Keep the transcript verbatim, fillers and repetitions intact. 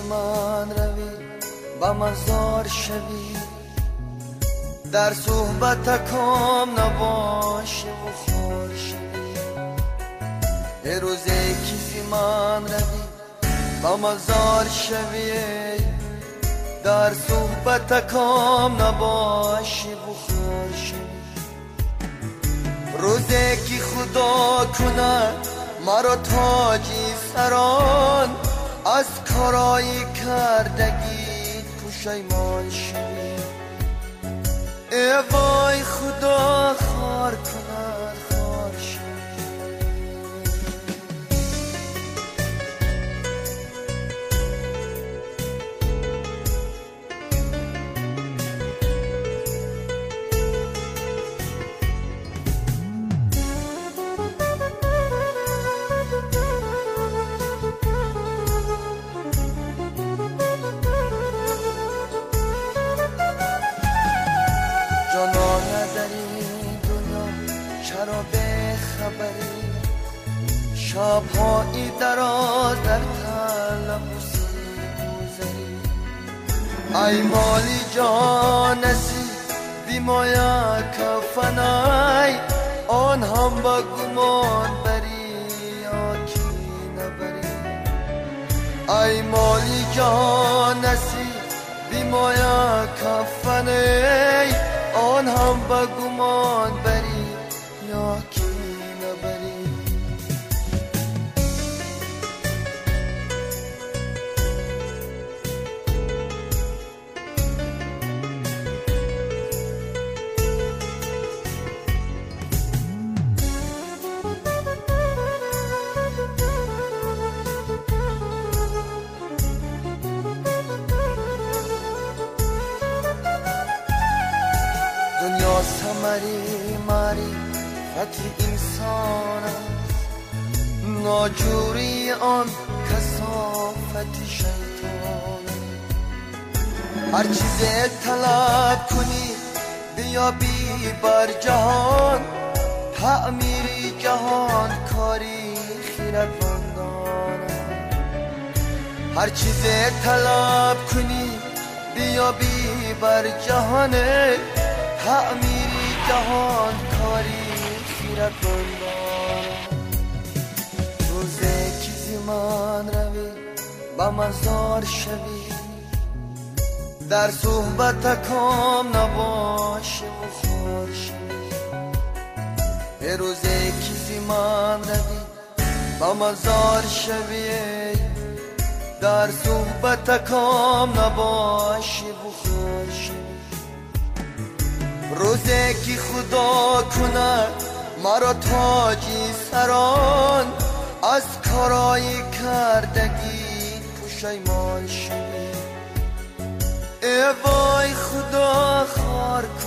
من روی و مزار شوی، در صحبت کام نباشه و خار شوی. یه روزی کسی من روی و مزار شوی، در صحبت کام نباشه و خار شوی. روزی که خدا کنه مرا تاجی سران، از کارایی کردگی پشیمان شوی. ای وای خدا خار کنه خار شوی. چرا به خبری شب‌های دراز در تلفظ گذری؟ ای مالی جانسی بیمایا کفنای، آن هم با گمان بری یا کی نبری. ای مالی جانسی بیمایا کفنای، آن هم با گمان بری یا کی نبری. دنیا سمری ماری فتی انسان است، ناجوری آن کثافت شیطان. هر چیز طلب کنی بیابی بر جهان، تعمیر جهان کاری خیرتمندان. هر چیز طلب کنی بیابی بر جهان، تعمیر جهان کاری خیرتمندان. روزی که زمان روی با مزار شوی، در صحبت کام نباشه و خار شوی. یه روزی که زمان روی با مزار شوی، در صحبت کام نباشه و خار شوی. روزی که خدا کنه مرا تاجی سران، از کارایی کردگی پشیمان شوی. ای وای خدا خار